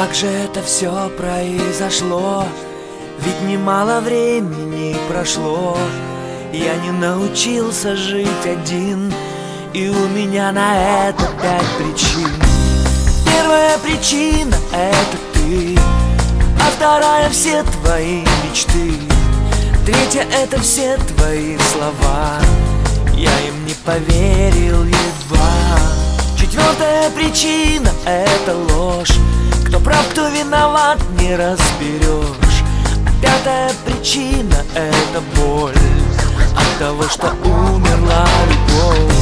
Как же это все произошло? Ведь немало времени прошло. Я не научился жить один, и у меня на это 5 причин. Первая причина — это ты, а вторая — все твои мечты. Третья — это все твои слова, я им не поверил едва. Четвертая причина — это ложь, кто прав, кто виноват, не разберешь. А пятая причина — это боль от того, что умерла любовь.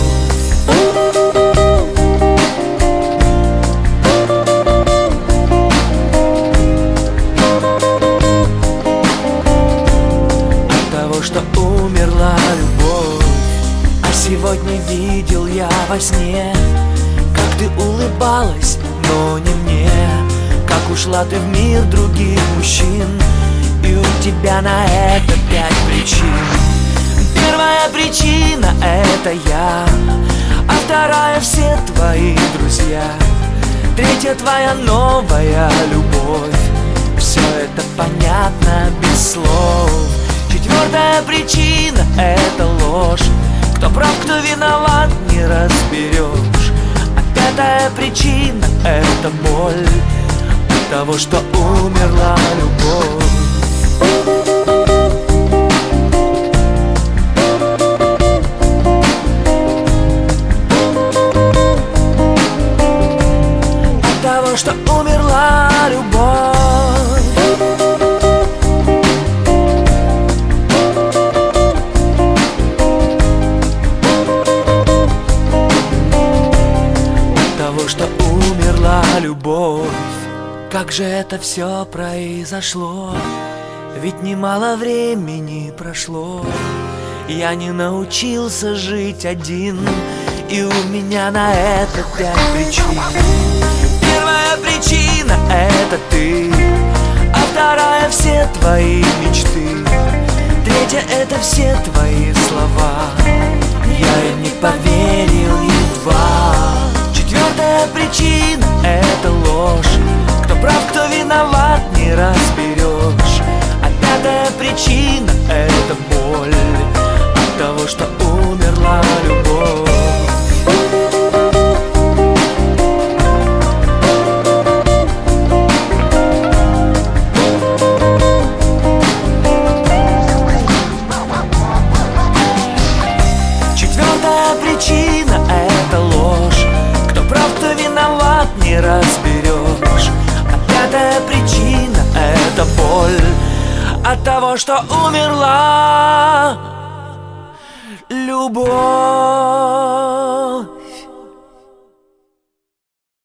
Что умерла любовь. А сегодня видел я во сне, как ты улыбалась, но не мне. Как ушла ты в мир других мужчин, и у тебя на это 5 причин. Первая причина — это я, а вторая — все твои друзья. Третья — твоя новая любовь. Все это понятно без слов. Четвертая причина — это ложь, кто прав, кто виноват, не разберешь. А пятая причина — это боль от того, что умерла любовь. От того, что умерла любовь. Что умерла любовь. Как же это все произошло? Ведь немало времени прошло. Я не научился жить один, и у меня на это 5 причин. Первая причина — это ты, а вторая — все твои мечты. Третья — это все твои слова, я им не поверил едва. Четвертая причина — это ложь, кто прав, кто виноват, не разберешь. А пятая причина — это боль от того, что умерла любовь. Четвертая причина — это ложь, кто виноват, не разберешь. А пятая причина — это боль от того, что умерла любовь.